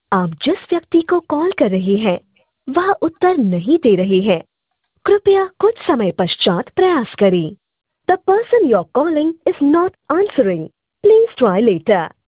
आप जिस व्यक्ति को कॉल कर रहे हैं वह उत्तर नहीं दे रहे हैं। कृपया कुछ समय पश्चात प्रयास करें। The person you are calling is not answering. Please try letter.